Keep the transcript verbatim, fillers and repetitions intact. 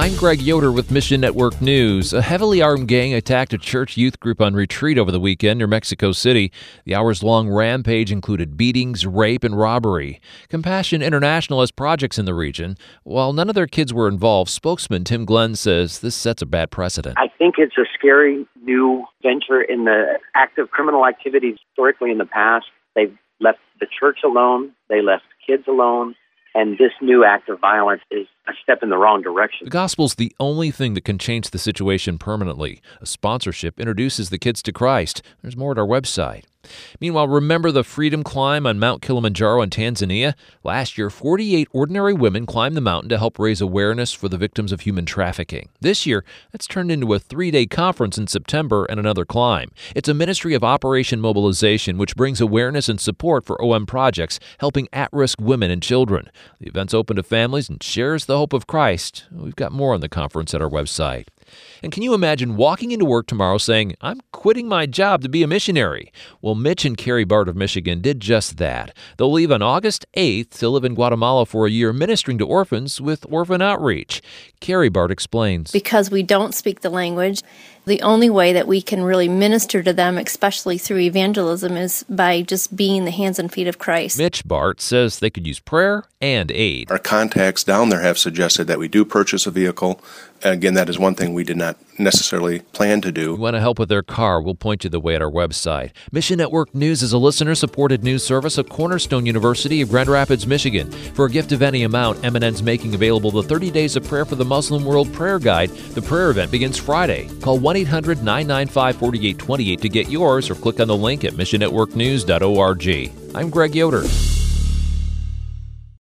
I'm Greg Yoder with Mission Network News. A heavily armed gang attacked a church youth group on retreat over the weekend near Mexico City. The hours-long rampage included beatings, rape, and robbery. Compassion International has projects in the region. While none of their kids were involved, spokesman Tim Glenn says this sets a bad precedent. I think it's a scary new venture in the active criminal activities historically in the past. They've left the church alone. They left kids alone. And this new act of violence is a step in the wrong direction. The gospel's the only thing that can change the situation permanently. A sponsorship introduces the kids to Christ. There's more at our website. Meanwhile, remember the Freedom Climb on Mount Kilimanjaro in Tanzania? Last year, forty-eight ordinary women climbed the mountain to help raise awareness for the victims of human trafficking. This year, that's turned into a three-day conference in September and another climb. It's a ministry of Operation Mobilization, which brings awareness and support for O M projects helping at-risk women and children. The event's open to families and shares the hope of Christ. We've got more on the conference at our website. And can you imagine walking into work tomorrow saying, I'm quitting my job to be a missionary? Well, Mitch and Carrie Bart of Michigan did just that. They'll leave on August eighth to live in Guatemala for a year ministering to orphans with Orphan Outreach. Carrie Bart explains. Because we don't speak the language, the only way that we can really minister to them, especially through evangelism, is by just being the hands and feet of Christ. Mitch Bart says they could use prayer and aid. Our contacts down there have suggested that we do purchase a vehicle. Again, that is one thing we did not necessarily plan to do. If you want to help with their car, we'll point you the way at our website. Mission Network News is a listener-supported news service of Cornerstone University of Grand Rapids, Michigan. For a gift of any amount, M and N's making available the thirty days of Prayer for the Muslim World Prayer Guide. The prayer event begins Friday. Call one eight hundred nine nine five four eight two eight to get yours or click on the link at mission network news dot org. I'm Greg Yoder.